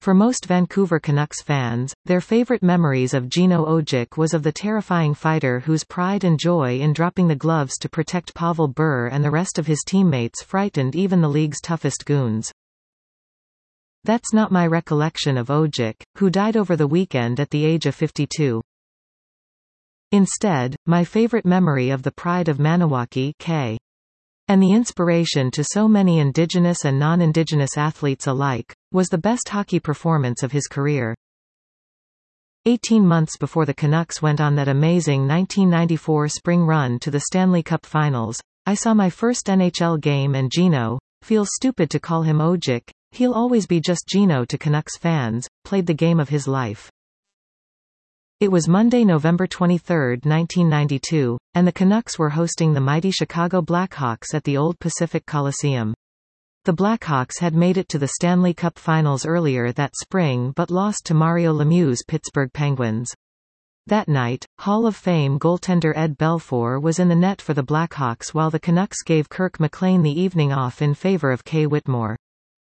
For most Vancouver Canucks fans, their favorite memories of Gino Ojic was of the terrifying fighter whose pride and joy in dropping the gloves to protect Pavel Bure and the rest of his teammates frightened even the league's toughest goons. That's not my recollection of Ojic, who died over the weekend at the age of 52. Instead, my favorite memory of the pride of Maniwaki K. and the inspiration to so many Indigenous and non-Indigenous athletes alike, was the best hockey performance of his career. 18 months before the Canucks went on that amazing 1994 spring run to the Stanley Cup Finals, I saw my first NHL game and Gino, feels stupid to call him Ojic, he'll always be just Gino to Canucks fans, played the game of his life. It was Monday, November 23, 1992, and the Canucks were hosting the mighty Chicago Blackhawks at the Old Pacific Coliseum. The Blackhawks had made it to the Stanley Cup Finals earlier that spring but lost to Mario Lemieux's Pittsburgh Penguins. That night, Hall of Fame goaltender Ed Belfour was in the net for the Blackhawks while the Canucks gave Kirk McLean the evening off in favor of Kay Whitmore.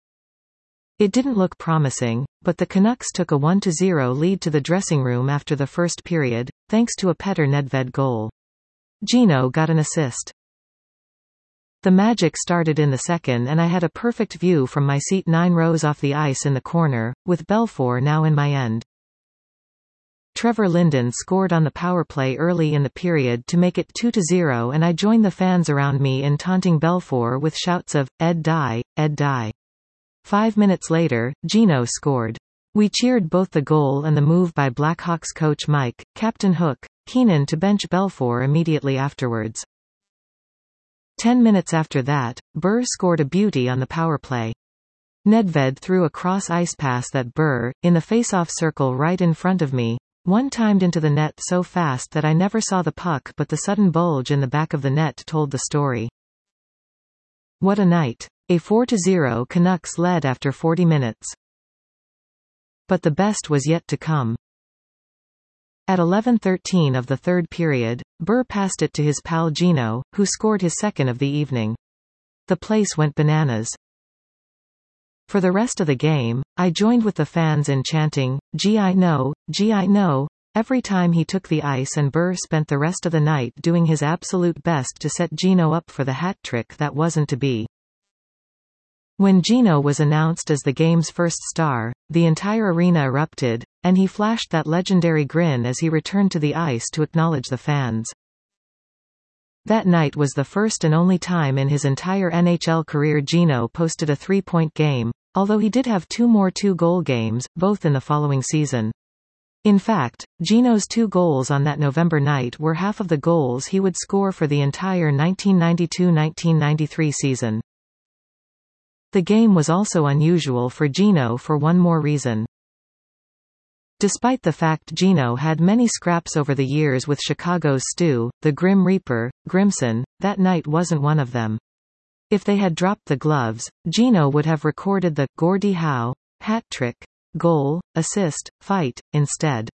It didn't look promising, but the Canucks took a 1-0 lead to the dressing room after the first period, thanks to a Petr Nedved goal. Gino got an assist. The magic started in the second and I had a perfect view from my seat 9 rows off the ice in the corner, with Belfour now in my end. Trevor Linden scored on the power play early in the period to make it 2-0 and I joined the fans around me in taunting Belfour with shouts of, "Ed die, Ed die." 5 minutes later, Gino scored. We cheered both the goal and the move by Blackhawks coach Mike, Captain Hook, Keenan to bench Belfour immediately afterwards. 10 minutes after that, Bure scored a beauty on the power play. Nedved threw a cross-ice pass that Bure, in the face-off circle right in front of me, one-timed into the net so fast that I never saw the puck but the sudden bulge in the back of the net told the story. What a night. A 4-0 Canucks led after 40 minutes. But the best was yet to come. At 11:13 of the third period, Bure passed it to his pal Gino, who scored his second of the evening. The place went bananas. For the rest of the game, I joined with the fans in chanting, "Gee I know, every time he took the ice and Bure spent the rest of the night doing his absolute best to set Gino up for the hat trick that wasn't to be. When Gino was announced as the game's first star, the entire arena erupted, and he flashed that legendary grin as he returned to the ice to acknowledge the fans. That night was the first and only time in his entire NHL career Gino posted a 3-point game, although he did have 2 more 2-goal games, both in the following season. In fact, Gino's 2 goals on that November night were half of the goals he would score for the entire 1992-1993 season. The game was also unusual for Gino for one more reason. Despite the fact Gino had many scraps over the years with Chicago's Stu, the Grim Reaper, Grimson, that night wasn't one of them. If they had dropped the gloves, Gino would have recorded the Gordie Howe hat trick, goal, assist, fight, instead.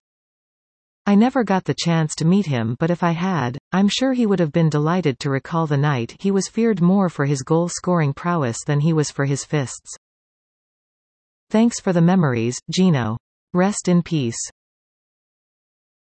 I never got the chance to meet him, but if I had, I'm sure he would have been delighted to recall the night he was feared more for his goal-scoring prowess than he was for his fists. Thanks for the memories, Gino. Rest in peace.